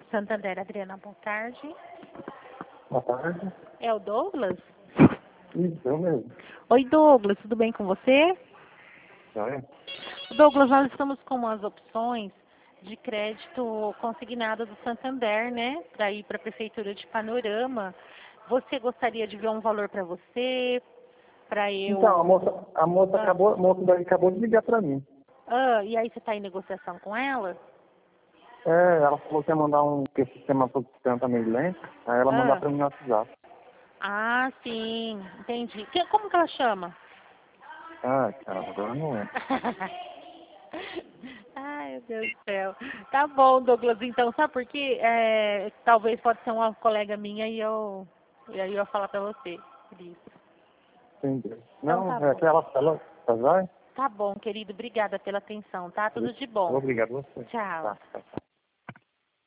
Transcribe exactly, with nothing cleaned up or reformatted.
Santander, Adriana, boa tarde. Boa tarde. É o Douglas? Isso, eu mesmo. Oi, Douglas, tudo bem com você? Joia? Douglas, nós estamos com as opções de crédito consignado do Santander, né? Para ir para a Prefeitura de Panorama. Você gostaria de ver um valor para você? Para eu... Então, a moça, a moça, Ah. acabou, a moça daí acabou de ligar pra mim. Ah, e aí você está em negociação com ela? É, ela falou que ia mandar um, que o sistema todo sistema tá meio lento, aí ela mandar Ah, pra mim no WhatsApp. ah sim, entendi. Que, como que ela chama? Ah, cara, agora não é. Ai, meu Deus do céu. Tá bom, Douglas, então, sabe por quê? É, talvez pode ser uma colega minha e eu, e aí eu ia falar pra você por isso. Entendi. Então Não, tá é bom. que ela, ela, tá jóia? Tá bom, querido, obrigada pela atenção, tá? Tudo de bom. Obrigado a você. Tchau. Tá, tá, tá.